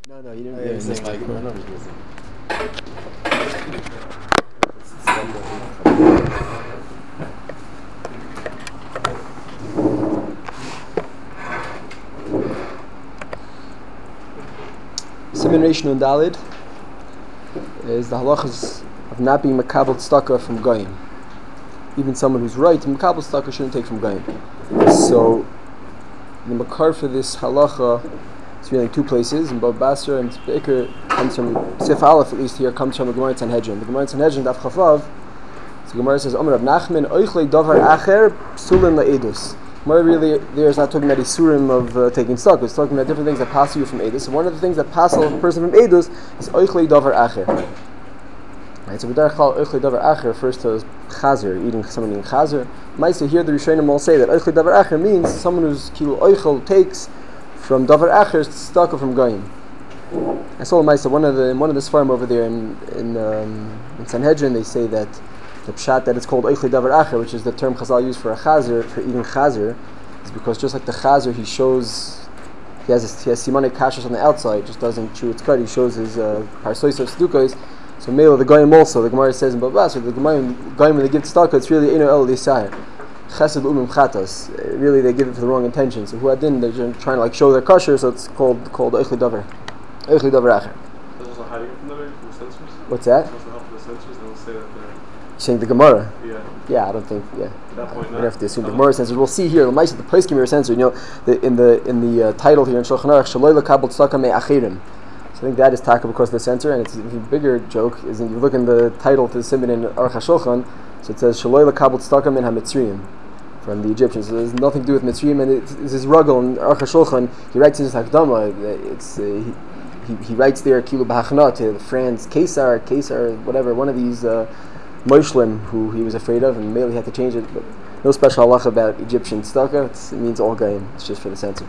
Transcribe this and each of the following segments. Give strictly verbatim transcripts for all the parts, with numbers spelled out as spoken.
No, no, you didn't. Oh, yeah, he's saying like, I know he's missing. Siman Reish Nun Dalid is the halachas of not being makabel tzedakah from goyim. Even someone who's right, makabel tzedakah shouldn't take from goyim. So the makar for this halacha is really in two places. In Bava Basra and Beker comes from Sif Aleph, at least here comes from the Gemara in Sanhedrin. The Gemara in Sanhedrin Daf Chavav. So the Gemara says, "Omer Rav Nachman oichlei davar acher psulin leedus." Gemara really there is not talking about isurim of uh, taking stock. It's talking about different things that pass you from edus. And one of the things that pass a person from edus is oichlei davar acher. Right, so B'derech Klal oichlei davar acher refers to chazer, eating someone eating chazer. Ma'aseh here the Rishonim all say that oichlei davar acher means someone who's kilu oichel takes from davar acher tzedakah from goyim. I saw Ma'aseh one of the in one of the svarim over there in in, um, in Sanhedrin. They say that the pshat that it's called oichlei davar acher, which is the term Chazal used for a chazer, for eating chazer, is because just like the chazer, he shows he has a, he has simanei kashrus on the outside, just doesn't chew its cud. He shows his parsois of tzedukos. So male the goyim also. The Gemara says in Bava Basra, the goyim when they give tzedakah, it's really eino el l'isayir, chesed umim chatos. Really, they give it for the wrong intention. So huadin, they're just trying to like show their kasher, so it's called called oichlei davar, oichlei davar acher. Also hiding it from the, from the censors? What's that? Also help the censors, they'll say that they're... Saying the Gemara. Yeah. Yeah, I don't think. Yeah. At that point, we have to assume the Gemara censor. We'll see here. The Ma'aseh, the place Gemara censor. You know, the, in the in the uh, title here in Shulchan Aruch, Shaloi lekabel tzedakah me'achirim. So I think that is taka because of the censor, and it's a bigger joke. Is if you look in the title to the Siman in Aruch HaShulchan, so it says Shaloi lekabel tzedakah min haMitzrayim, from the Egyptians. So there's nothing to do with Mitzrayim, and it's, it's his ruggle in Aruch HaShulchan. He writes in his Hakdama. It's uh, he, he he writes there kilu b'hachna to Franz Caesar, Caesar, whatever, one of these. Uh, Moishlim, who he was afraid of, and Mele had to change it, but no special halacha about Egyptian tzedakah. It means all goyim. It's just for the censor.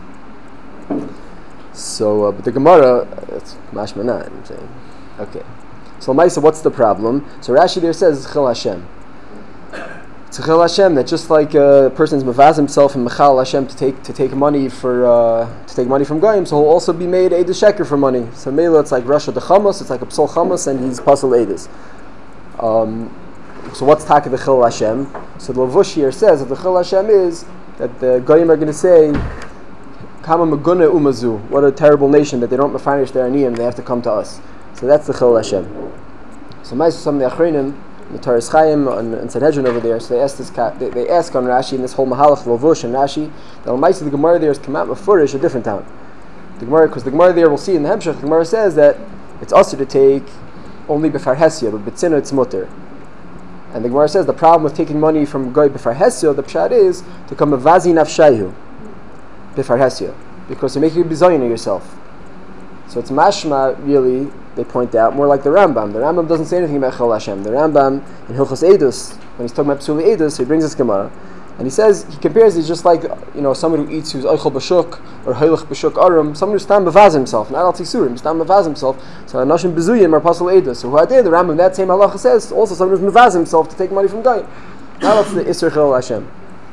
So, uh, but the Gemara, it's mashmanah. I'm saying, okay. So, Maisa, what's the problem? So Rashi there says Chil Hashem. It's Chil Hashem that just like a person's mavaz himself and Mechal Hashem to take to take money for uh, to take money from goyim, so he'll also be made Eidos Sheker for money. So Mele, it's like Rasha de Chamos, it's like a Psal Chamos, and he's Pasal Eidos. Um, So what's taka the Chil Hashem? So the Lavush here says that the Chil Hashem is that the Goyim are going to say, Kama Maguna Umazu, what a terrible nation that they don't mafanish their aniyim, they have to come to us. So that's the Chil Hashem. So Ma'aseh some of the Achreinim, the Taras Chaim and, and Sanhedrin over there, so they ask this they, they ask on Rashi in this whole Mahalach Lavush and Rashi, that Ma'aseh the Gemara there is Kamat Mefurish, a different town. The Gemara, because the Gemara there we'll see in the Hemshech, the Gemara says that it's also to take only b'far Hesia, but b'tzina it's mutter. And the Gemara says the problem with taking money from goy b'far Hesia, the pshat is to come avazi nafshayu b'far Hesia, because you're making a bizayin of yourself. So it's mashma, really, they point out, more like the Rambam. The Rambam doesn't say anything about Chil Hashem. The Rambam in Hilchos Edus, when he's talking about Psuli Edus, he brings this Gemara. And he says, he compares it just like, you know, someone who eats who's oichel b'shuk, or hoilach b'shuk arum, someone who's stam b'vaz himself, not al tisurim, stam b'vaz himself. So anashim b'zuyim are pasal edus. So who I did, the Rambam, that same halacha says, also someone who's b'vaz himself to take money from Goyim. Now that's the Isser Chil Hashem.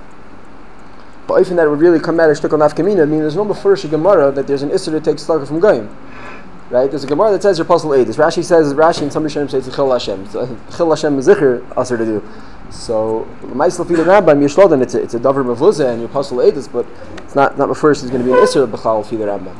But even that would really come out of shtukal nafkamina, I mean, there's no befurish Gemara that there's an Isser to take tzedakah from Goyim. Right? There's a Gemara that says you're pasal edus. Rashi says, Rashi and some Rishonim say it's Chil Hashem. So Chil Hashem is zikr aser to do. So, Ma'aseh Lefi the Rambam, Yishlodan, it's a, it's a davar mevuzah and your pasal edus, but it's not not first. Is going to be an isser b'chal Lefi the Rambam.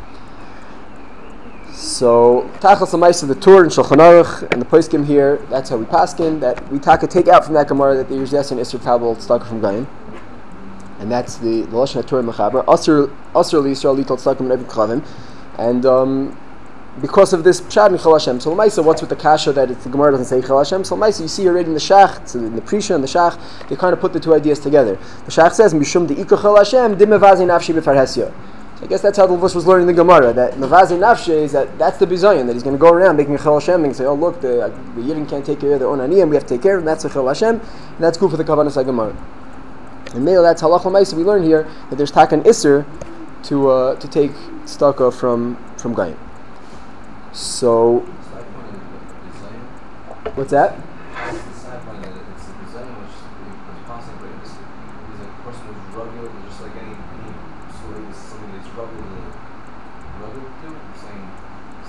So, Tachas Ma'aseh the Tur and Shulchan Aruch and the poskim here. That's how we paskin that we taka take out from that Gemara that there's yes an isser tabel tzedakah from Goyim, and that's the the lashon Tur mechaber aser aser liyisrael lital tzedakah min every klavim, and um. because of this pshat in Chil Hashem. So L'maisa, what's with the kasha that it's, the Gemara doesn't say Chil Hashem? So L'maisa, you see already in the Shach, so in the Prisha and the Shach, they kind of put the two ideas together. The Shach says, Mishum de'ika Chil Hashem, dim mevazi nafshi b'far Hesia. So I guess that's how the Luvush was learning the Gemara, that mevazi nafshi is that that's the bizayon, that he's going to go around making a Chil Hashem and say, oh look, the, the Yidden can't take care of their own aniyim, we have to take care of them, that's a Chil Hashem, and that's good for the Kavanas HaGemara. And Mele, that's halach L'maisa, we learn here that there's takan isser to uh, to take tzedakah from, from Goyim. So, what's that?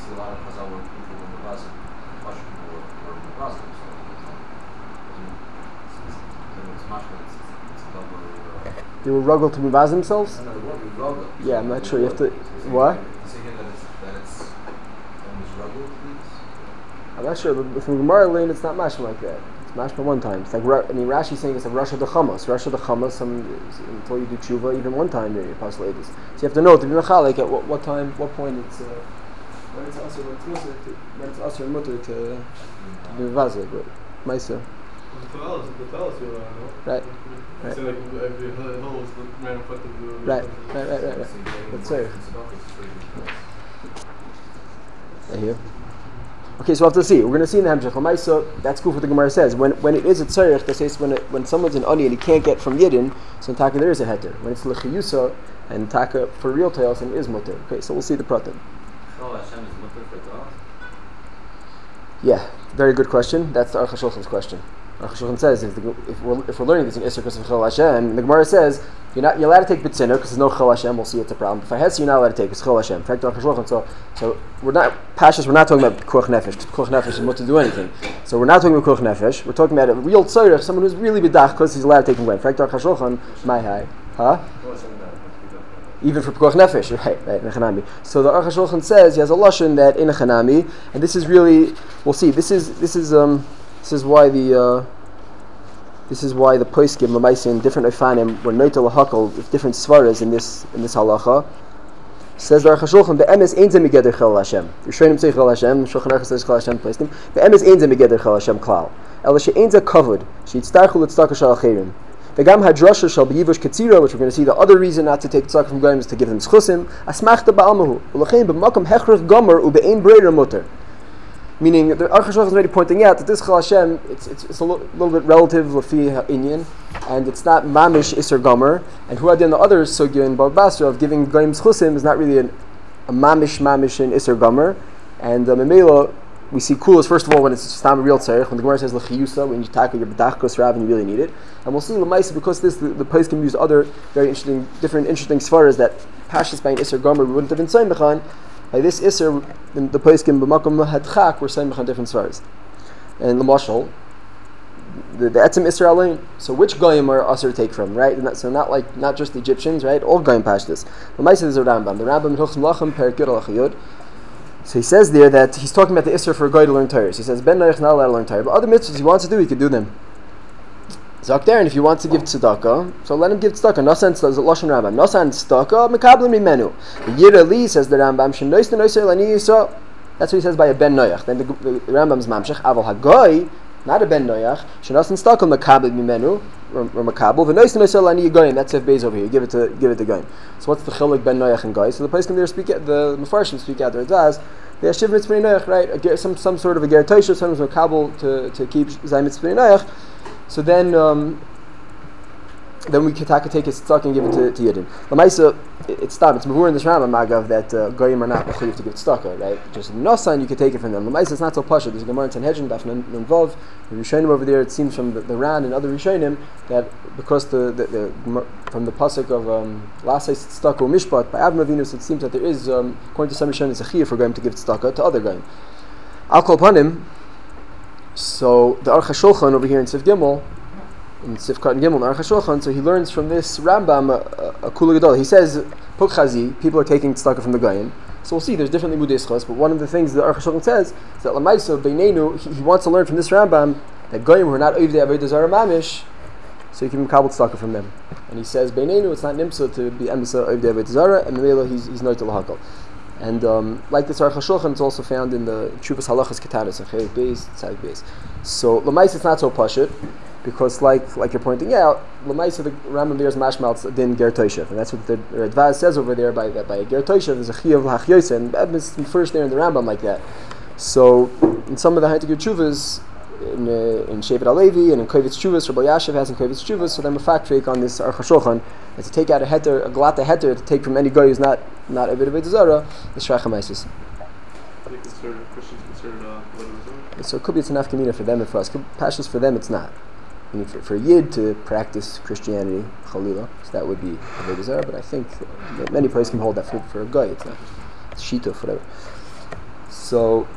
see a lot of Chazal where people were Mavazim, Russian people were, were Mavazim, so it's, it's, it's much better. It's, it's a double. Uh, They were ruggled to muvaz themselves? no, the word is ruggled. Yeah, I'm not sure. You have to. What? You say here that it's, that it's, that it's ruggled, please? I'm not sure. But from Gemara lane, it's not mashma like that. It's mashma one time. It's like I mean, Rashi's saying it's like Rasha the Chamas. Rasha the Chamas. Some until you do tshuva, even one time you're possible ladies. So you have to know to be mechalik at what, what time, what point it's. Uh, when it's also when it's mutter to when it's also mutter to be muvaz, but Maisa. Right. Right. So like if the hill was the man in front of the Right, right, right, right, right. That's it. I hear. Okay, so we'll have to see. We're going to see in the Hamshach. Lamaisa, that's cool what the Gemara says. When when it is a tzarech, they say when it, when someone's an ani and he can't get from Yidden, so in Taka there is a heter. When it's l'chiyusa and Taka for real tails and is mutter. Okay, so we'll see the pratim. Oh, Hashem is mutter for God? Yeah, very good question. That's the Aruch HaShulchan's question. Aruch HaShulchan says if, the, if we're if we're learning this in Isser because of Chol Hashem, the Gemara says you're not you're allowed to take B'tziner because there's no Chol Hashem. We'll see it's a problem. If I had, you're not allowed to take it's Chol Hashem. In fact, Aruch HaShulchan. So so we're not pashas. We're not talking about Kuach Nefesh. Kuach Nefesh is what to do anything. So we're not talking about Kuach Nefesh. We're talking about a real tzarech, someone who's really b'dach because he's allowed to take him away. In fact, Aruch HaShulchan, my high, huh? Even for Pekuach Nefesh, right, right, in a Chanami. So the Aruch HaShulchan says he has a lashon that in a Chanami, and this is really, we'll see. This is this is um this is why the uh, this is why the poskim l'maisa in different ofanim were noitel lahakol with different svaras in this in this halacha. Says the Aruch HaShulchan, be'emes ein ze migeder chel Hashem. Rishonim say chel Hashem. Shulchan Aruch says chel Hashem poskim. Be'emes ein ze migeder chel Hashem klal. Ela she'ein ze kavod she'itztarchu l'tzedakah shel achirim. The Gam Hadrasha shall be Yivush Ketzira, which we're going to see the other reason not to take tzedakah from Goyim is to give them schusim. Asmachta ba'almahu. U'lachein b'makam hechrich gomer u'be'ein breider mutter. Meaning, the Aruch HaShulchan is already pointing out that this Chol Hashem, it's, it's, it's a little, little bit relative l'fi ha'inyan, and it's not mamish iser gomer. And who had done the other sugya in Bava Basra of giving Goyim schusim is not really an, a mamish mamish in iser gomer. And um, Memela, we see kulas first of all when it's just not a real tzarech. When the Gemara says l'chiyusa, when you tackle your b'dach kos rav and you really need it, and we'll see l'maisa because this the, the place can use other very interesting, different interesting svaras that pashas by an iser gomer we wouldn't have been saying b'chan. By this iser, in the place can b'makom hadchak we're saying b'chan different svaras. And l'mashal, the the etzem iser alein. So which goyim are usher to take from, right? Not, so not like not just the Egyptians, right? All goyim pashtas. L'maisa is a Rambam. The Rambam in Hilchos Melachim Perek Yud Halacha Yud. So he says there that he's talking about the Isser for a guy to learn Torah. So he says, Ben Noach not allowed to learn Torah. But other mitzvahs he wants to do, he could do them. Zok there, and if he wants to give tzedakah, so let him give tzedakah. No sense, there's a Lashon Rambam. No sense, tzedakah, mekablim imenu. The Yira Li says the Rambam, Shenois the Noiser Lani Yisrael. That's what he says by a Ben Noach. Then the, the, the Rambam's Mamshech, Aval HaGoy, not a Ben Noach, Shenois and tzedakah, mekablim imenu, or mekabel. V'nois the Noiser Lani Yigoyim, that's if Beis over here. Give it to give it to Goyim. So what's the chiluk Ben Noach and Goy? So the place can there speak, the Mefarshim speak out there, it does. They have shiv mitzvah noach, right? Some some sort of a ger toisha, sometimes a kabel to to keep zay mitzvah noach. So then um, then we can take his tzedakah and give it to, to Yidden. L'maisa, it, it's stop. It's mavur in this Rambam magav that uh, goyim are not mechuyev to give tzedakah, right? Just in Nosan you can take it from them. L'maisa, it's not so pasha. There's a Gemara in Sanhedrin, Daf Nun Vav, the Rishonim over there. It seems from the, the Ran and other Rishonim that because the, the, the from the pasuk of um, lasais tzedakah mishpat by Avram Avinu, so it seems that there is um, according to some Rishonim it's a chiyuv for goyim to give tzedakah to other goyim. I'll call upon him. So the Aruch HaShulchan over here in Sif Gimel, in Sifkat and Gimel, Aruch HaShulchan, so he learns from this Rambam a, a, a kula gadol. He says, Puk Chazi, people are taking tzedakah from the Goyim. So we'll see, there's different limudei schos, but one of the things that Aruch HaShulchan says is that Lamaisa, Beinenu, he, he wants to learn from this Rambam that Goyim who are not Oivdei Avodah Zarah Mamish, so you can kabel tzedakah from them. And he says, Beinenu, it's not Nimsa to be Emesa Oivdei Avodah Zarah, and Memela, he's, he's Noitel Hakal. And um, like this Aruch HaShulchan, it's also found in the Chuvas Halachas Ketanis and Chelik Beis, Tzadik Beis. So Lamaisa, it's not so pashut, because like like you're pointing out, Lamaisa the Rambam there is mashmal din ger toishev, and that's what the Radvaz says over there by by ger toishev is a chiyuv l'hachyose, and it's first there in the Rambam like that. So in some of the Haitik Chuvas, in uh, in Shevet Alevi and in Kovitz Chuvas, Rabbi Yashiv has in Kovitz Chuvas, so then a fact fake on this Aruch HaShulchan is to take out a heter, a glata heter to take from any guy who's not not a bit of a zara, the Shrach HaMaisis. They consider Christians considered uh, what So it could be it's an afkamina for them and for us. Pashas for them it's not. I mean, for, for a Yid to practice Christianity, Chalila, so that would be Avodah Zarah, but I think many places can hold that for, for a guy, it's not. It's Shita, whatever. So,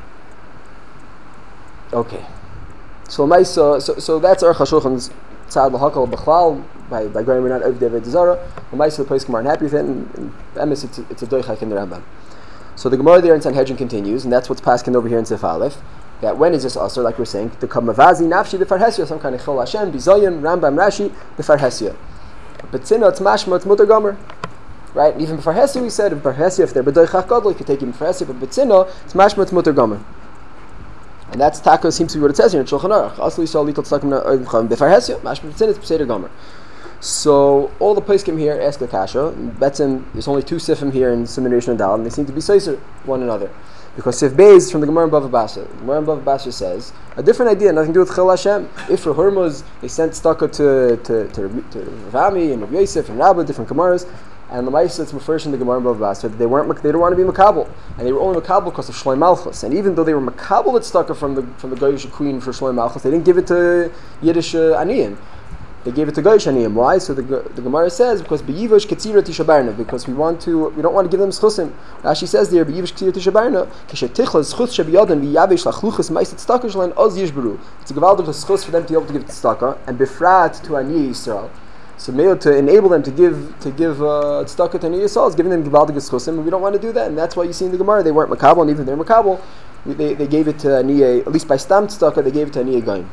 okay. So, so, so that's Aruch HaShulchan's Tzad L'Hakal B'chlal, by by going around every day by Zara. L'maisa, the place aren't happy with it, and, and emes, it's a, it's a doichak in the Rambam. So the Gemara there in Sanhedrin continues, and that's what's passing over here in Sif Aleph, that when is this also, like we're saying, the Kamavazi, Nafshi, the Farhesya, some kind of Chol Hashem, Bizayin, Rambam, Rashi, the Farhesya. But Tzina, it's Mashma, it's Mutter Gomer. Right? And even Farhesya, we said, if Farhesya, if they're B'doichak Gadol, you could take even Farhesya, but B'tzina, it's Mashma, it's Mutter Gomer. And that's Taka, seems to be what it says here in Shulchan Aruch. Asli Yisrael, Likot Tzakim, B'farhesya, Mashma, B'tzina, it's B'seder Gomer. So all the poskim here ask the kasha. Betzim, there's only two sifim here in Siman and Dal, and they seem to be seiser one another. Because Sif Beis from the Gemara in Bava Basra. The Gemara in Bava Basra says a different idea, nothing to do with Chil Hashem. If for Hormuz they sent staka to to to, to Rami and Rav Yosef and Rabba, different Gemaras, and the Ma'aseh it's first in the Gemara in Bava Basra that they weren't they don't want to be makabel, and they were only makabel because of Shloim Malchus. And even though they were makabel at staka from the from the Goyish queen for Shloim Malchus, they didn't give it to Yiddish uh, Aniyim. They gave it to Goyish Aniyim. Why? So the the Gemara says because beyivush ketzira tishabarna, because we want to we don't want to give them schusim. Rashi says there beyivush ketzira tishabarna keshetichla schus shebiyadim biyavish lachluchas meiset staka shlein oz yishbru. It's a gewaldige schus for them to be able to give it to staka and befrat to Ani Yisrael. So maybe to enable them to give to give uh, staka to Ani Yisrael is giving them gewaldige schusim, and we don't want to do that, and that's why you see in the Gemara they weren't makabel, and even they're makabel, they they gave it to Ani, at least by stam staka they gave it to Ani Goyim.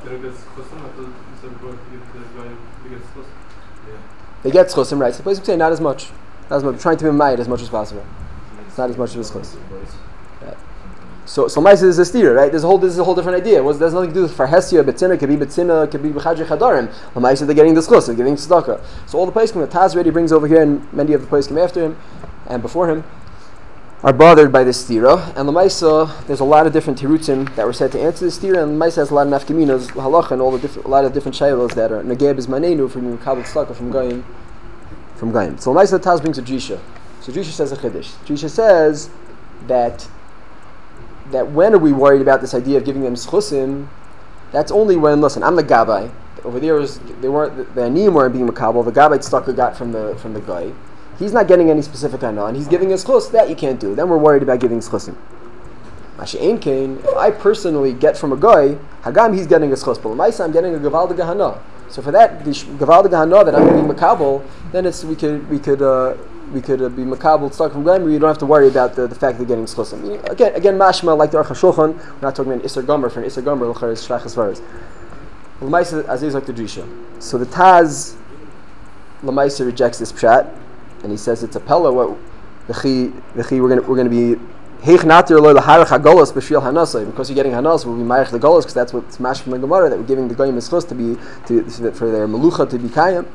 They get schusim, right? So the place we say not as much. Not as much. We're trying to be ma'id as much as possible. It's not as much as schus. Right. So so ma'id is a steer, right? There's a whole this is a whole different idea. It there's nothing to do with farhesia, betzina, could be betzina, could be b'chadri chadarim. The ma'id they're getting the schus, they're giving tzedakah. So all the poskim that Taz already brings over here, and many of the poskim after him and before him, are bothered by this stira, and the Maisa, there's a lot of different tirutzim that were said to answer this stira, and the Maisa has a lot of nafkaminos, halacha, and all the different, a lot of different shaylos that are negeb is manenu from kabel tzedakah from goyim, from goyim. So the Maisa Taz brings a drisha. So drisha says a chiddush. Drisha says that that when are we worried about this idea of giving them schusim? That's only when, listen, I'm the gabbai. Over there was they weren't the aniyim weren't being makabel. The gabbai tzedakah got from the from the guy. He's not getting any specific anah, and he's giving a schus. That you can't do. Then we're worried about giving schusim. Mashi ein kain. If I personally get from a guy, hagam he's getting a schus, but l'maisa I'm getting a gavaldige hana. So for that, the gavaldige hana that I'm being makabel, then it's we could we could uh, we could uh, be makabel stuck from guy. You don't have to worry about the, the fact that they're getting schusim. Again, again, mashma like the Aruch HaShulchan. We're not talking about an iser gomer for an iser gomer l'char is shlachas varis. L'maisa aziz like the drisha. So the Taz l'maisa rejects this pshat. And he says it's a pella. What the chi the chi we're gonna we're gonna be heich natir lo laharach hagolos b'shvil hanasai, because you're getting hanas we'll be ma'arich the golos because that's what smash from the Gemara that we're giving the goyim schus to be to for their melucha to be kayim.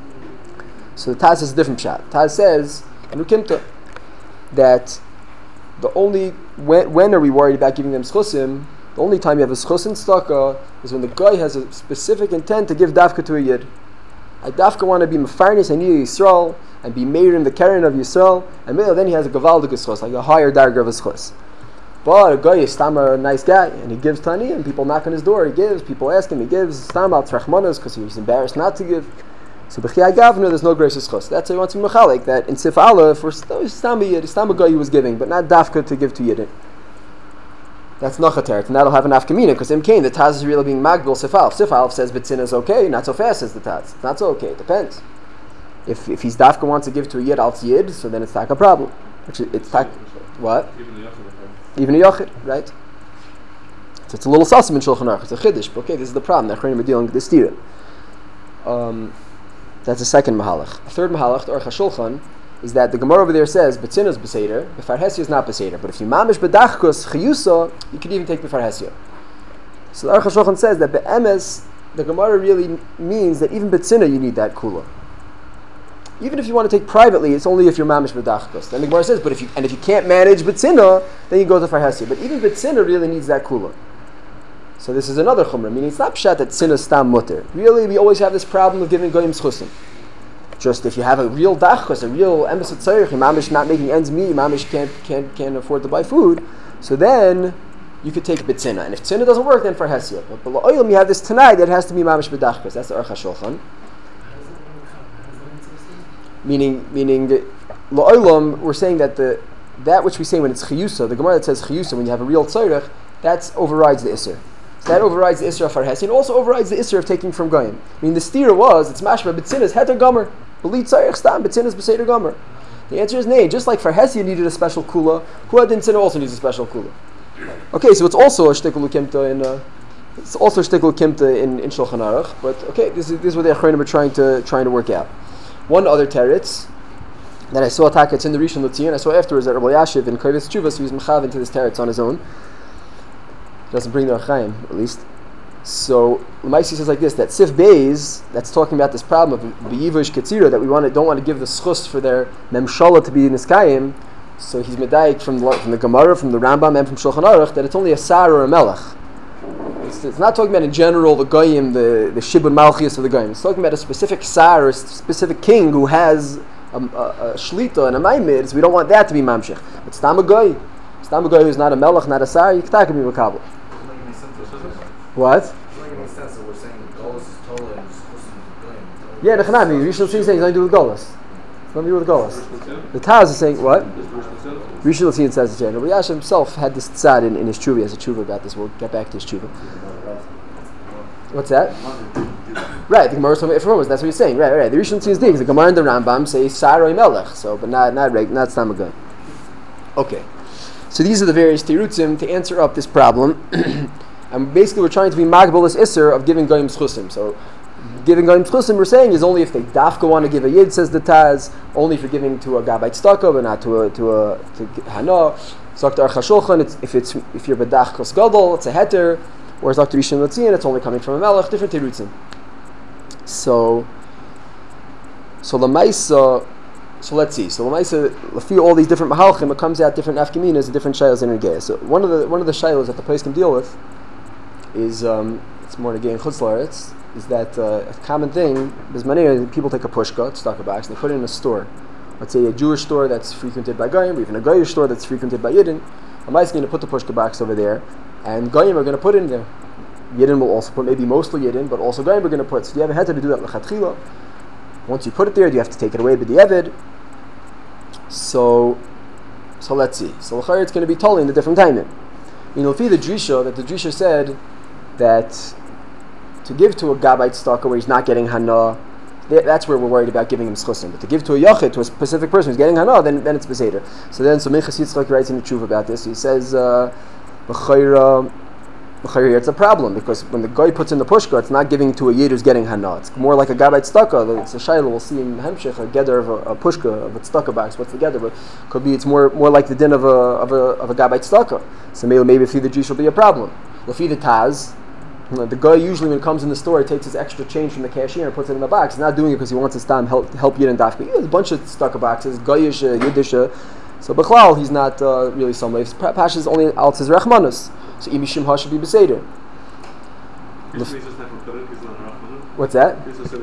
So the Taz is a different shot. Taz says in Ukimta that the only when when are we worried about giving them schusim? The only time you have a schus in staka is when the guy has a specific intent to give dafka to a yid. I dafka want to be mefarnis and Yisrael and be made in the Karen of Yisrael, and then he has a gavaldik schus, like a higher darger of a schus. But a guy is stam a nice guy, and he gives tani, and people knock on his door, he gives, people ask him, he gives, stam al trachmanas, because he was embarrassed not to give. So b'chiyai gavna, there's no gracious schus. That's why he wants to be mechalik, that in Sif Aleph, for stam a stam a guy he was giving, but not dafka to give to yidin. That's nachateret, and that'll have an afkamina, because in Cain, the Taz is really being magbil Sif Aleph. Sif Aleph says betzina is okay, not so fast as the Taz. It's not so okay, it depends. If if he's dafka wants to give to a yid al yid, so then it's tak a problem. Which it's tak what? Even a yachid, right? So it's a little sasim in Shulchan Aruch. It's a chiddush. But okay, this is the problem. The Achronim are dealing with this stira. Um, that's the second mahalach. The third mahalach, the Aruch HaShulchan, is that the Gemara over there says betzina is beseder, the farhesia is not beseder. But if you mamish bedachkus chiyusa, you could even take the farhesia. So the Aruch HaShulchan says that be'emes, the Gemara really means that even betzina you need that kula. Even if you want to take privately, it's only if you're mamish b'dachkus. Then the Gemara says, but if you and if you can't manage betzina, then you go to farhesia. But even betzina really needs that kula. So this is another chumrah. Meaning it's not pshat that tzina stam mutter. Really, we always have this problem of giving goyim schusim. Just if you have a real dachkus, a real emes tzarich, mamish not making ends meet, mamish can't can't can't afford to buy food, so then you could take betzina. And if tzina doesn't work, then farhesia. But below oil, you have this tanai that has to be mamish b'dachkus. That's the Aruch HaShulchan. Meaning, meaning, la'olam, we're saying that the that which we say when it's chiyusa, the Gemara that says chiyusa, when you have a real tzorech, that overrides the isser. So that overrides the isser of farhesi, and also overrides the isser of taking from goyim. I mean, the stira was, it's mashma, b'tzinas, heter gomer, b'li tzorech stam, b'tzinas b'seder gomer. The answer is nay. Just like farhesi you needed a special kula, kula din tzina also needs a special kula. Okay, so it's also a shtikul ukimta in, uh, it's also a shtikul ukimta in, in Shulchan Aruch, but okay, this is, this is what the Achronim are trying to, trying to work out. One other teretz that I saw attack, it's in the Rishon LeZion. I saw afterwards that Rabbi Yashiv in Kovetz Tshuvos, he was mechav into this teretz on his own. He doesn't bring the Archaim, at least. So Lamaisi says like this: that Sif Beis, that's talking about this problem of B'yivush Ketzira, that we want to, don't want to give the schus for their memshala to be in Niskayim. So he's medayik from the, from the Gemara, from the Rambam, and from Shulchan Aruch that it's only a sar or a melech. It's, it's not talking about in general the goyim, the the shibud malchias of the goyim. It's talking about a specific sar or a specific king who has a, a, a shlita and a maimid. So we don't want that to be mamshich. But stam a goy, stam a goy who's not a melech, not a sar, you can be makabel. What? Yeah, the Chanami, Rishon LeZion is saying it's nothing to do with Golas. It's nothing to do with Golas. The Taz is saying, what? Rishon LeZion says it's general. Yasha himself had this tzad in, in his tshuva, as a tshuva about this. We'll get back to his tshuva. What's that? Right, the Gemara is talking about, that's what he's saying. Right, right. The Rishon LeZion is because the Gemara and the Rambam say Saroi Melech, so, but not not not Stamagun. Okay. So these are the various tirutzim to answer up this problem. And basically we're trying to be magbal this isser of giving goyim schusim. So giving goyim schusim, we're saying, is only if they dafka want to give a yid, says the Taz, only if you're giving to a gabait staka, but not to a to a to hana. Zakta Aruch HaShulchan, it's if it's if you're bedach kos gadol, it's a heter. Or Zakta Rishon LeZion, it's only coming from a melech. Different tirutzim. So so lamaisa. So let's see. So lamaisa, lafi all these different mahalchim, it comes out different afkaminas and different shaylos in Regea. So one of the one of the shaylos that the place can deal with is um, it's more Regea in Chutz La'aretz, is that uh, a common thing is many people take a pushka, stuck a box, and they put it in a store. Let's say a Jewish store that's frequented by goyim, or even a Goyish store that's frequented by Yidden. A mice is going to put the pushka box over there, and goyim are going to put it in there. Yidden will also put, maybe mostly Yidden, but also goyim are going to put. So do you have a heter to do that l'chatchila? Once you put it there, do you have to take it away b'di'evid? So, so let's see. So l'chayr it's going to be totally in the different timing. You know, if the drisha that the drisha said that to give to a gabait stalker where he's not getting hana, that's where we're worried about giving him schusim. But to give to a yachid, to a specific person who's getting hana, then then it's beseder. So then, so Minchas Yitzchak writes in the Tshuva about this. He says, uh, l'chayr, l'chayr, it's a problem because when the guy puts in the pushka, it's not giving to a yid who's getting hana. It's more like a gabait stalker. It's a shayla. We'll see in Hemshech a gather of a, a pushka of a stalker box. What's the gather? But could be it's more more like the din of a of a of a gabait stalker. So maybe maybe if the Jewish will be a problem. If the Taz. The guy usually when he comes in the store, he takes his extra change from the cashier and puts it in the box. He's not doing it because he wants his time help help Yid and Dafka. He has a bunch of stuck boxes, Goyish, Yiddish. So Bechlal, he's not uh, really somebody. Pash is only out his Rechmanus. So Imishim Ha should be Beseder. What's that?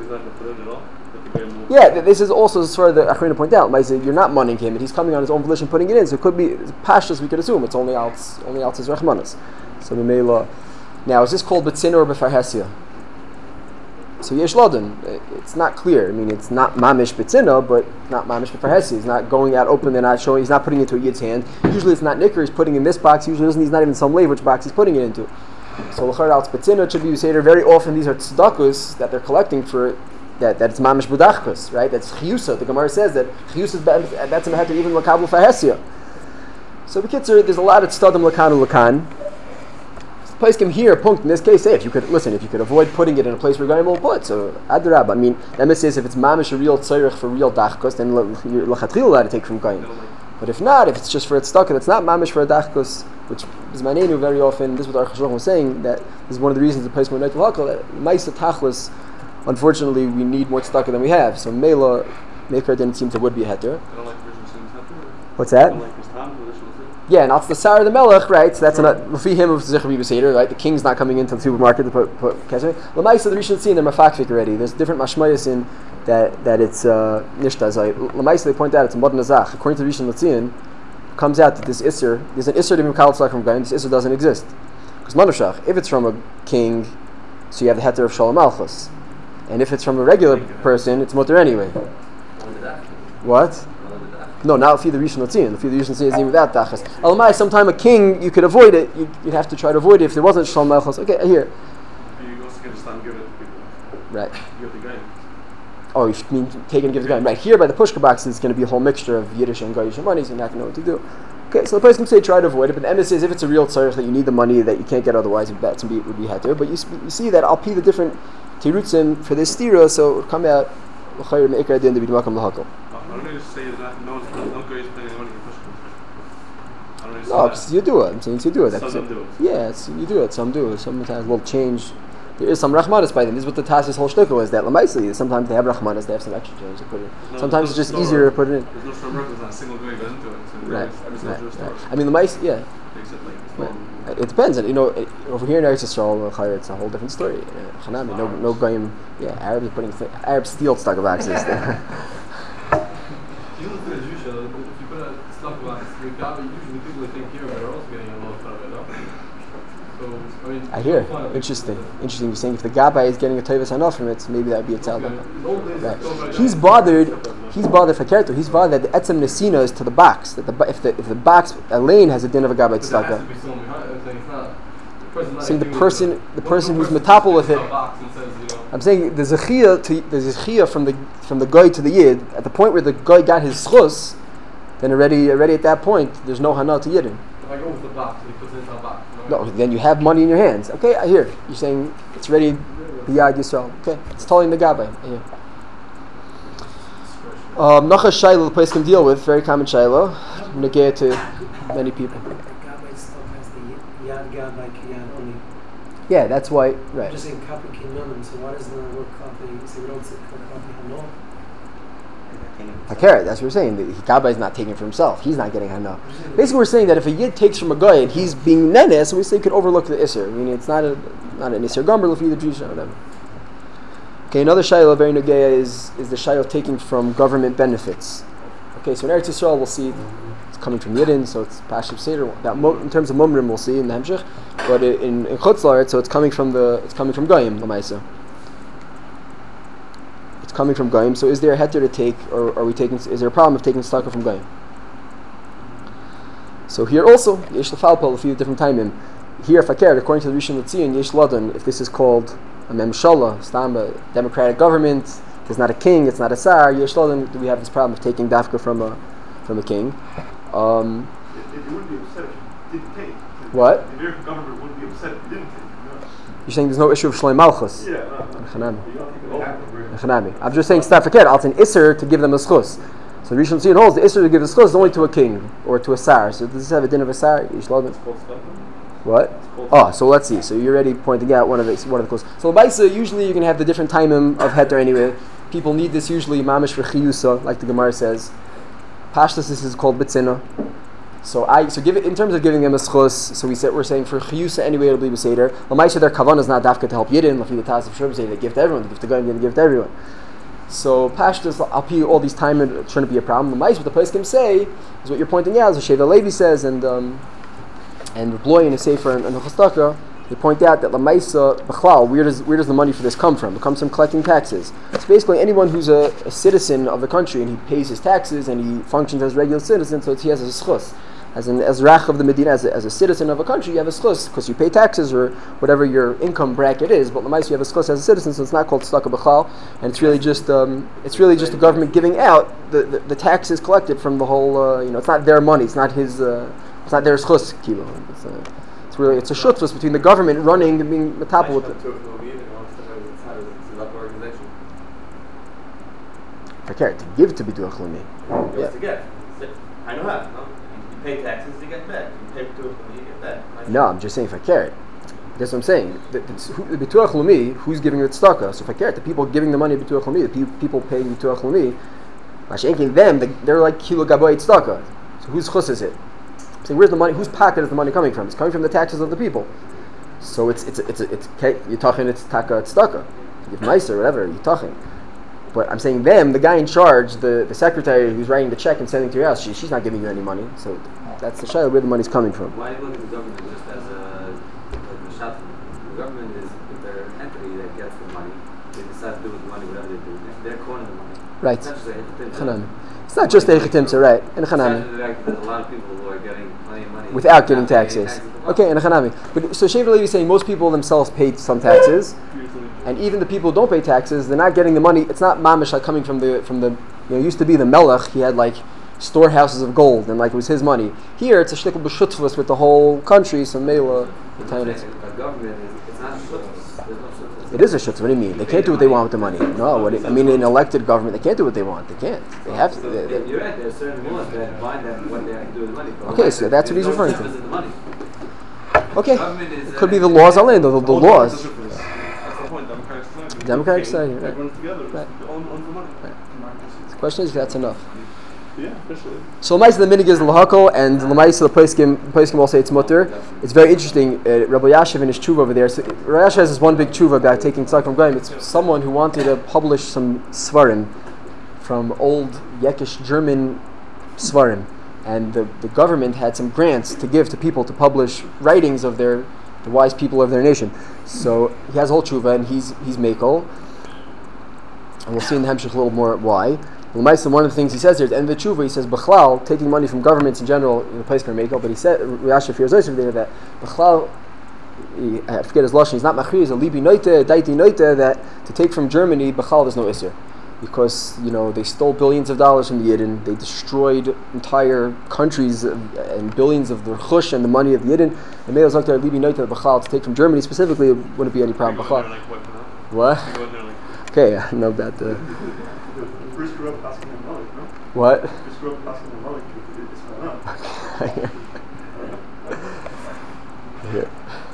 Yeah, th- this is also as far as the Achrein to point out. You're not moneying him, and he's coming on his own volition, putting it in. So it could be Pashas. We could assume it's only out only out his Rechmanus. So the Mela. Now, is this called B'tzina or B'farhesia? So Yesh Lodin, it's not clear. I mean, it's not Mamish B'tzina, but not Mamish B'farhesia. He's not going out open, they're not showing, he's not putting it into a Yid's hand. Usually it's not Nicker, he's putting in this box. Usually he's not even some lay which box he's putting it into. So L'char al B'tzina, it should be Seder. Very often these are tzedakos that they're collecting for, that, that it's Mamish B'dachkus, right? That's Chiyusa. The Gemara says that Chiyusa is that's a meheter even L'kabel Farhesia. So B'kitzur, there's a lot of Tzdadim L'kan L'kan. Place can here, punkt, in this case, say, if you could, listen, if you could avoid putting it in a place where Goyim will put, so, adrab, I mean, that says if it's mamish a real tzorech for real dachkos, then you're l'chatchil allowed to take from Goyim. But if not, if it's just for its stuck, that's not mamish for a dachkos, which is manenu very often, this is what Aruch HaShulchan was saying, that this is one of the reasons the place more neitul hakol, that ma'isa tachlis, unfortunately, we need more tzedakah than we have. So Mela, Maker didn't seem to would be a heter. What's that? Yeah, and that's the Sar of the Melech, right? So that's not Lefi him of Zichar Biba Seder, right? The king's not coming into the supermarket to put put kesher. Lamaisa, the Rishon LeZion, they're mafakfik already. There's different mashmayas in that that it's nishta. Uh, Lamaisa, they point out it's modern azach. According to the Rishon LeZion, comes out that this isser, there's an isser to be kal tzak from Goyim. This isser doesn't exist because manushach. If it's from a king, so you have the heter of Shalom Malchus, and if it's from a regular person, it's mutter anyway. What? No, not Lefi the Rishon LeZion. Lefi the Rishon LeZion is even without Tachas. Elamai, sometime a king, you could avoid it. You'd, you'd have to try to avoid it if there wasn't Shalom Malchus. Okay, here. You also can just let him give it to people. Right. Give the guy. Oh, you mean take and give the guy. Right, here by the pushka box is going to be a whole mixture of Yiddish and Goyish money, so you're not going to know what to do. Okay, so the person can say try to avoid it, but the emes is if it's a real tzarech that you need the money that you can't get otherwise, that would be, would be heter. But you, you see that I'll pee the different tirutzim for this stira, so it would come out l'chayr me'ikar at the end of b'dimakam l'hakol. Why don't they just say that no one's not going to pay any money for pushka? I don't really No, say because you do it. I'm saying you do it. that. That's Some it. do it. Yeah, it's, you do it. Some do. Sometimes will change. There is some rachmanis by them. This is what the Tas's whole shtickle is. That lamaisli. Sometimes they have rachmanis. They have some extra change to put in. No, Sometimes it's there's just no easier road. to put it in. There's no strong record. There's not a single guy got into it. So Right, every right, single right. story. I mean, the mice. Yeah. They said like it's Right. not- It depends. You know, it, over here in Eretz Yisrael, uh, it's a whole different story. Uh, Hanami, no, no goyim. Yeah, Arabs are putting th- Arabs steal stock of axes. Even for the Jewish, uh, if you put a stock box, the Gabi, usually people that take care of it are also getting a lot of it, no? So, I mean, I hear. fine. Interesting. Interesting. You're saying if the Gabbai is getting a toivus hanaf from it, maybe that would be a tzal. Okay. Old days, Right. it's all He's bothered. He's bothered for character. He's bothered that the etzem nesina is to the box. That the bo- if the if the box a lane has a din of a Gabbai But there has tzedakah. to be someone behind it. I'm saying it's not. The person's not Saying the acting person- with the One- person one who's person metapel with takes it- a box and says, you know, I'm saying there's a chia to there's a chia from the from the guy to the yid. At the point where the guy got his schus, then already already at that point there's no hana to yidin. if I go with the box, he puts it in a box. you know? No, then you have money in your hands. Okay, I hear. You're saying it's ready biyad Yisrael. Okay, it's telling the Gabbai. Yeah. Um, Nacha Shaila, the place can deal with, very common Shaila, negate to many people. Gabbai still has the Yad Gabbai Kiyan only. Yeah, that's why, I'm right. just saying Kapi Kinyanim, so why doesn't the word Kapi, so we don't say Kapi Hano? Hakeret, that's what we're saying. The Gabbai is not taking it for himself. He's not getting hana. Basically, we're saying that if a yid takes from a guy and he's being nenes, so we say he could overlook the isser. I mean, it's not a not an isser gumber, if either Jewish or whatever. Okay, another shayla very negeya is is the shayla taking from government benefits. Okay, so in Eretz Yisrael we'll see it's coming from Yidden, so it's Pashup Seder. That mo- in terms of Mumrim we'll see in the Hemshech, but in in Chutz La'aretz, so it's coming from the it's coming from Goyim Lamaisa. It's coming from Goyim. So is there a heter to take, or are we taking? Is there a problem of taking tzedakah from Goyim? So here also yesh lefalpal a few different timing. Here, fakir, according to the Rishon LeZion, yesh ladan. If this is called a memshala, stam, a democratic government, there's not a king, it's not a sar. Yesh ladan, do we have this problem of taking dafka from a from a king? Um, It, it, it wouldn't be upset if you didn't take. What? The American government wouldn't be upset if you didn't take. No. you're saying there's no issue of shleim malchus? Yeah, no, no. Chanami. You don't think it over. Chanami. I'm just saying staf fakir. It's an isser to give them a schus. So the Rishon LeZion holds the isser to give a schus is only to a king or to a sar. So does this have a din of a sar? Yesh ladan. It's called stuff. What? Oh, so let's see. So you're already pointing out one of the one of the close. So Baisa, usually you can have the different timing of heter anyway. People need this usually mamish for chiyusa, like the Gemara says. Pashtus, this is called bitzina. So I so give it in terms of giving them a schus. So we said we're saying for chiyusa anyway it'll be beseder. Lamaisa their kavan is not dafka to help yidin. Lafi the tas of shurb say they give to everyone. They give to God and give to everyone. So Pashtus, I'll pee all these time it shouldn't be a problem. Lamaisa, what the place can say is what you're pointing out. As Sheva Levi says and. Um, And Reploy in a Sefer and the Chastaka, they point out that Lamaisa B'chlal, where does where does the money for this come from? It comes from collecting taxes. It's basically anyone who's a, a citizen of the country and he pays his taxes and he functions as a regular citizen, so it's, he has a schus. As an ezrach of the Medina, as a, as a citizen of a country, you have a schus because you pay taxes or whatever your income bracket is. But Lamaisa, you have a schus as a citizen, so it's not called Tzedakah B'chlal, and it's really just um, it's really just the government giving out the, the, the taxes collected from the whole. Uh, you know, it's not their money. It's not his. Uh, It's not their schus kilo. It's, a, it's really it's a shutfus between the government running and being metapel with it. Okay, to give to Bituach Leumi. Just to get. I know how. No? You pay taxes, you get back. You pay Bituach Leumi, you get back. No, I'm just saying if I carry. That's what I'm saying. The, the, the Bituach Leumi, who's giving the tzedakah? So if I carry, the people giving the money to Bituach Leumi, the pe- people paying Bituach Leumi, Mashenkin them, the, they're like kilo gaboy tzedakah. So whose chus is it? So where's the money? Whose pocket is the money coming from? It's coming from the taxes of the people. So it's it's it's it's, it's you're talking it's taka tzedakah. You give mice or whatever you're talking. But I'm saying them, the guy in charge, the, the secretary who's writing the check and sending to your house, she, she's not giving you any money. So that's the shayla where the money's coming from. Why do you look at the government just as a like a shot? The government is their entity that gets the money. They decide to do with the money whatever they do. They're calling the money. Right. It's not just a hit to Chanami. It's not just the Echetimtza, right? In It's Chanami. actually like there's a lot of people who are getting plenty of money Without giving not paying taxes. to the Okay, in Chanami. But so Shevet Levi is saying most people themselves pay some taxes, and even the people who don't pay taxes, they're not getting the money. It's not mamish like coming from the from the. You know, it used to be the Melech. He had like storehouses of gold, and like it was his money. Here, it's a shtickle b'shutfus with the whole country. So Mela, the time it's. A government is it's not shuttlers. There's no shuttlers. It is a shutz. What do you mean? They can't do what they want with the money. No, what do you, I mean, in an elected government, they can't do what they want. They can't. They have to. They, they, You're right. There's certain laws that bind them what they have to do with money. But Okay, so that's what there's he's no referring to. difference in the money. okay, Government is, it could be uh, the laws on land or the, the laws. That's the point. Democratic society. Democratic society, right. Everyone's together. Right. On, on the money. The question is if that's enough. Yeah, officially. So Lamaisa the minig is lahakol, and Lamaisa the Poskim Poskim will say it's mutter. It's very interesting. Uh, Rabbi Yashiv in his tshuva over there. So Rabbi Yashiv has this one big tshuva about taking tzak from goyim. It's someone who wanted to publish some svarim from old Yekish German svarim, and the, the government had some grants to give to people to publish writings of their the wise people of their nation. So he has a whole tshuva, and he's he's mekel, and we'll see in the Hemshech a little more why. L'maisa, one of the things he says here at the end of the tshuva, he says b'chlal, taking money from governments in general in the place for mekel. But he said Rashi fears over there that b'chlal, he, I forget his lashon. He's not machri. He's a libi noite, daiti noite. That to take from Germany b'chlal there's no isser, because you know they stole billions of dollars from the Yidden. They destroyed entire countries and billions of the chush and the money of the Yidden. And made us look there libi noite b'chlal to take from Germany specifically, it wouldn't be any problem b'chlal. What? Okay, I know about the. First grew up asking them knowledge, no? What? First grew up asking them knowledge. It's not enough. Here.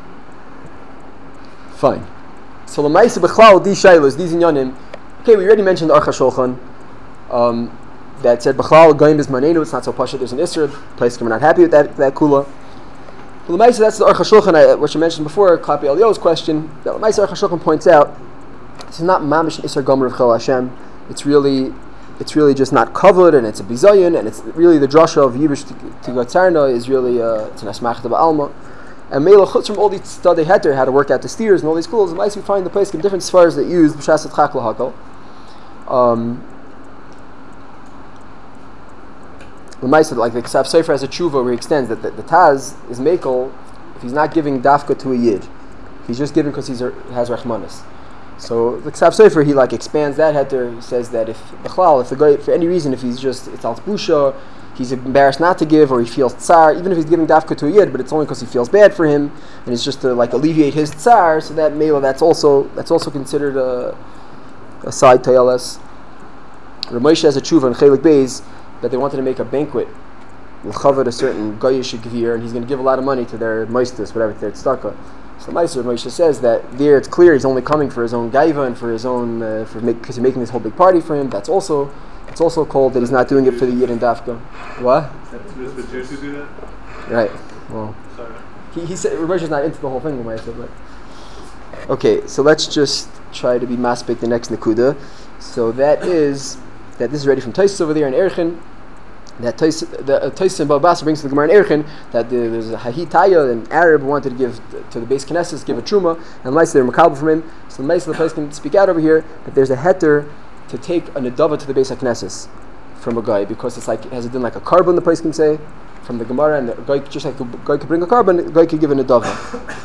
Fine. So the Ma'aseh B'chlal, these shaylos, these inyanim. Okay, we already mentioned the Aruch HaShulchan um, that said B'chlal Goyim is Manenu. It's not so pashut. There's an Isser. Place we're not happy with that that kula. But the Ma'aseh, that's the Aruch HaShulchan, I, which I mentioned before. Klapi Eliyahu's question. The Ma'aseh Aruch HaShulchan points out it's not mamish Isser Gomer of Chel Hashem. It's really, it's really just not covered, and it's a bizayon, and it's really the drasha of Yibush Tigatzarna is really uh, it's an asmachta ba'alma. And Mela chutz from all these study heter how to work out the steers and all these schools. And we find the place in different sfars that use b'shas etchak lahakol. Um, the Ma'aseh, like the Ksav Sefer has a tshuva where he extends that the, the Taz is mekel if he's not giving dafka to a yid, he's just giving because he has rachmanis. So the Ksav Sefer, he like expands that heter. He says that if b'chlal, if the guy for any reason, if he's just it's al busha, he's embarrassed not to give, or he feels tsar, even if he's giving dafka to a yid, but it's only because he feels bad for him, and it's just to like alleviate his tsar. So that mela, that's also that's also considered a, a side to L S. Ramosha has a tshuva in Chelik Beis that they wanted to make a banquet, l'chavod a certain goyish gvir, and he's going to give a lot of money to their moistus, whatever their tzedakah. So Ma'aser Moshe says that there it's clear he's only coming for his own gaiva and for his own uh, for make because he's making this whole big party for him. That's also it's also called that he's not doing it for the Yid and Dafka. What? Is the Jews who do that? Right. Well, Sorry. he he said Moshe's not into the whole thing. Ma'aser, but okay. So let's just try to be maspik the next Nakuda. So that is that this is ready from Taisus over there in Erchin. That Taisus and Babas brings to the Gemara in Erchin that the, there's a Hahitaya, an Arab who wanted to give to the base Knesset, give a truma, and the Ma'aseh they're makabel from him. So the Ma'aseh the place can speak out over here that there's a heter to take a nedava to the base Knesset from a guy because it's like it has it done like a carbon. The place can say from the Gemara, and the guy just like the guy could bring a carbon, the guy could give a nedava.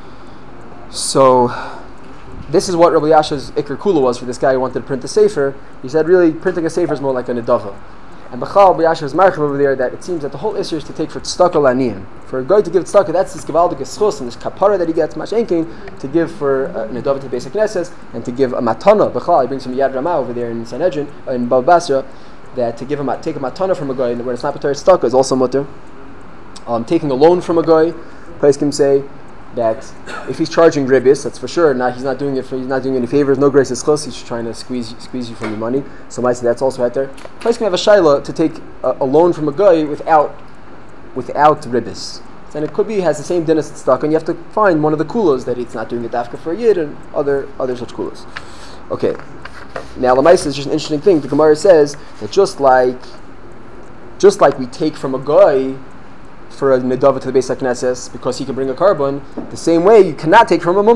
So this is what Rabbi Yasha's Iker Kula was for this guy who wanted to print a sefer. He said really printing a sefer is more like a nedava. And B'chal Rabbi Yasha's marchiv over there that it seems that the whole issue is to take for tzedakah laniyim. For a guy to give tzedakah, that's this gevaldik schus and this kapara that he gets mashenkin to give for uh, nedava to the basic knesses and to give a matana. B'chal he brings from Yad Ramah over there in Sanhedrin uh, in Bava Basra that to give a take a matana from a guy where it's not b'tar tzedakah is also mutter. Um, taking a loan from a guy, place can say that if he's charging ribis, that's for sure. Now he's not doing it for he's not doing any favors. No grace is close. He's just trying to squeeze squeeze you from your money. So I say that's also right there. Place can have a shaila to take a, a loan from a guy without without ribis. And it could be has the same din as tzedakah, and you have to find one of the kulas that it's not doing it dafka for a yid and other other such kulas. Okay. Now Lamaisa is just an interesting thing. The Gemara says that just like just like we take from a guy for a nedava to the Beis HaKnesses because he can bring a carbon, the same way you cannot take from a mummer.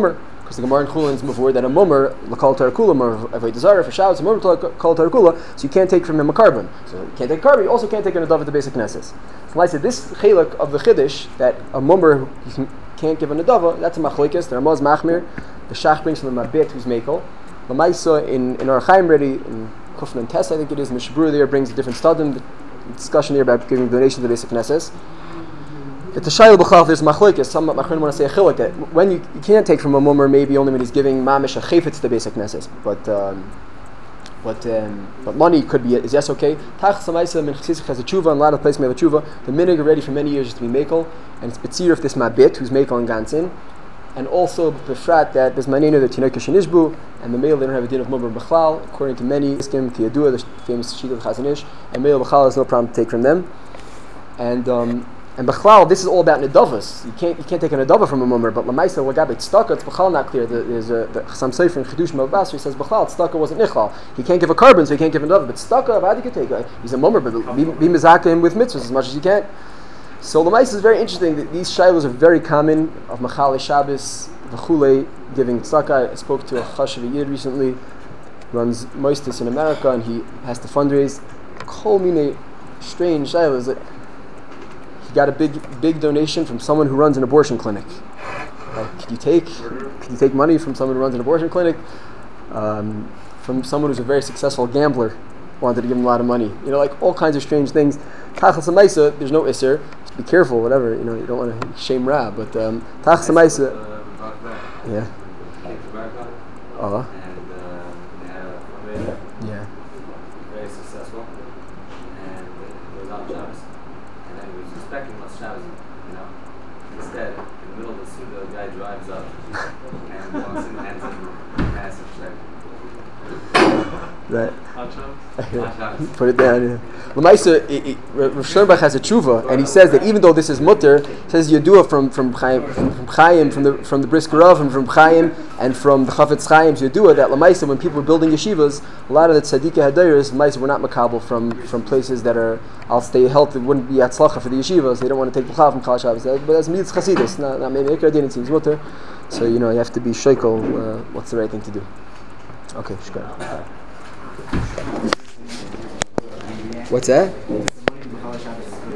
Because the Gemara in Chulin is before that a mummer l'kol Torah kula, or avodah zarah for Shabbos, a mummer l'kol Torah kula, so you can't take from him a carbon. So you can't take a carbon. You also can't take an adava to basic nesses. So like I said, this chilek of the chiddush that a mummer can't give an adava, that's a machlokes. The Ramaz machmir. The Shach brings from the Mabit who's mekel. The Maisa in in our Chaim ready in Kufna and Tess, I think it is. Mishabur there brings a different stadim. The discussion here about giving donation to the basic nesses. At the Shaila B'chal, there's machlokes. Some machrin want to say a chilek that when you, you can't take from a mummer, maybe only when he's giving mamish a chayfetz to the basic nesses. But um, but um, but money could be is yes okay. Tach Samaisa min Chassidus has a tshuva, and a lot of places we have a tshuva. The minig already for many years is to be mekel, and it's betzir if this Mabit who's mekel and gansin. And also befrat that there's manenu that tinoka shenishbu, and the male they don't have a din of mummer b'chlal according to many iskim kiyadua, the famous sheet of Chazon Ish, and male b'chlal has no problem to take from them. And um, and b'chlal, this is all about nedavas. You can't you can't take an nedava from a mummer, but lamaisa lagabit tzedakah it's b'chlal not clear. There's a the Chassam Sofer in Chidush Mabas he says b'chlal tzedakah wasn't nichlal. He can't give a carbon, so he can't give a nedava. But tzedakah, how do you take? He's a mummer, but be, be mizaka him with mitzvahs as much as you can. So the Lamaisa is very interesting that these shilos are very common of Machale Shabbos, V'chule, giving tzedakah. I spoke to a Chashav Yid recently, runs Moistus in America, and he has to fundraise. Kol mine strange shilos that he got a big big donation from someone who runs an abortion clinic. Like, could you take could you take money from someone who runs an abortion clinic? Um, from someone who's a very successful gambler, wanted to give him a lot of money. You know, like all kinds of strange things. Tachas Maisa, there's no isser. Be careful, whatever, you know, you don't want to shame Rab, but um, Tachas Maisa. Yeah. Uh-huh. And uh, they had a fundraiser. Yeah. Very successful. And it was on Shabbos. And then he was expecting less Shabbos, you know. Instead, in the middle of the suda, the guy drives up and walks in and hands him a massive check. Right. Hot Shabbos? Put it down. Yeah. L'maisa, Rav Sternbach has a tshuva, and he says that even though this is mutter, he says Yadua from from Chaim, from Chaim, from the from the Brisker Rav, and from Chaim, and from the Chafetz Chaim's Yadua that L'maisa, when people were building yeshivas, a lot of the tzadikah hadayers, L'maisa were not makabel from from places that are I'll stay healthy, wouldn't be atzlacha for the yeshivas. They don't want to take b'chal from Chal Shabbos, but that's mitzvah chasidus, not not maybe ikar din. It seems mutter, so you know you have to be shaykel. Uh, what's the right thing to do? Okay, shkar. What's that?